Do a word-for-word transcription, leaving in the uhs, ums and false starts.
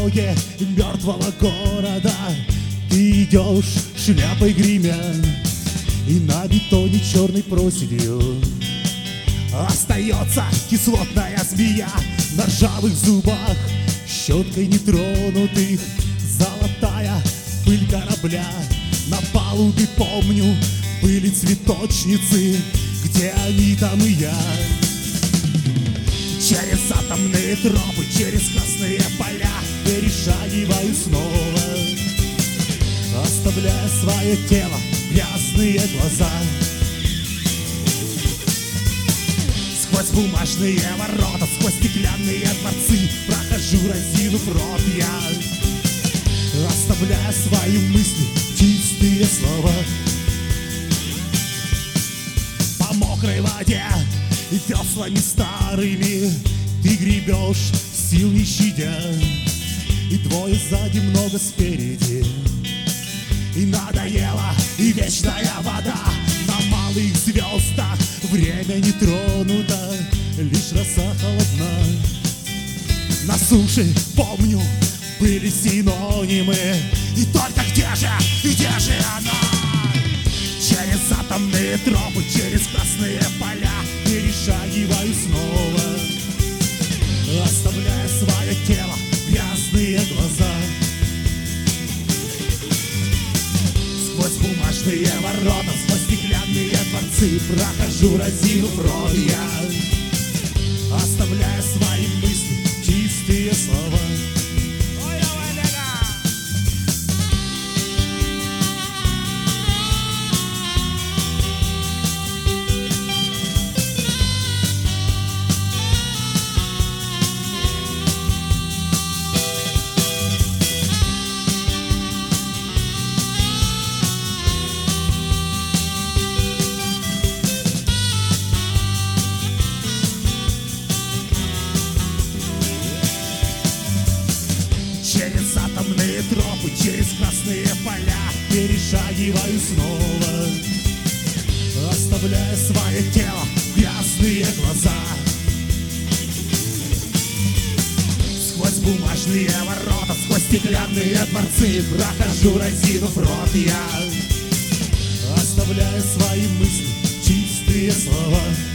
дороге мертвого города ты идешь, шляпой гремя, и на бетоне черной проседью остается кислотная змея. На ржавых зубах, щеткой нетронутых, золотая пыль корабля. На палубе, помню, были цветочницы, где они, там и я. Через атомные тропы, через красные поля перешагиваю снова, оставляя свое тело, грязные глаза. Сквозь бумажные ворота, сквозь стеклянные дворцы прохожу, разинув рот я, оставляя свои мысли, чистые слова. По мокрой воде и веслами старыми ты гребешь, сил не щадя, и двое сзади, много спереди. И надоела и вечная вода. На малых звездах время не тронуто, лишь роса холодна. На суше, помню, были синонимы, и только где же, где же она? Через атомные тропы, через красные поля перешагиваю снова, оставляя свое тело, грязные глаза. Сквозь бумажные ворота, сквозь стеклянные дворцы прохожу, разинув рот я, оставляя свои мысли, чистые слова. Через атомные тропы, через красные поля перешагиваю снова, оставляя свое тело, грязные глаза. Сквозь бумажные ворота, сквозь стеклянные дворцы прохожу, разинув рот я, оставляя свои мысли, чистые слова.